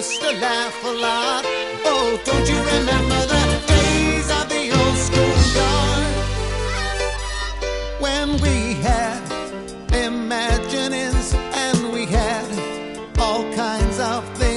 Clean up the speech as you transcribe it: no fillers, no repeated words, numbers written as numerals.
used to laugh a lot. Oh, don't you remember the days of the old schoolyard when we had imaginings and we had all kinds of things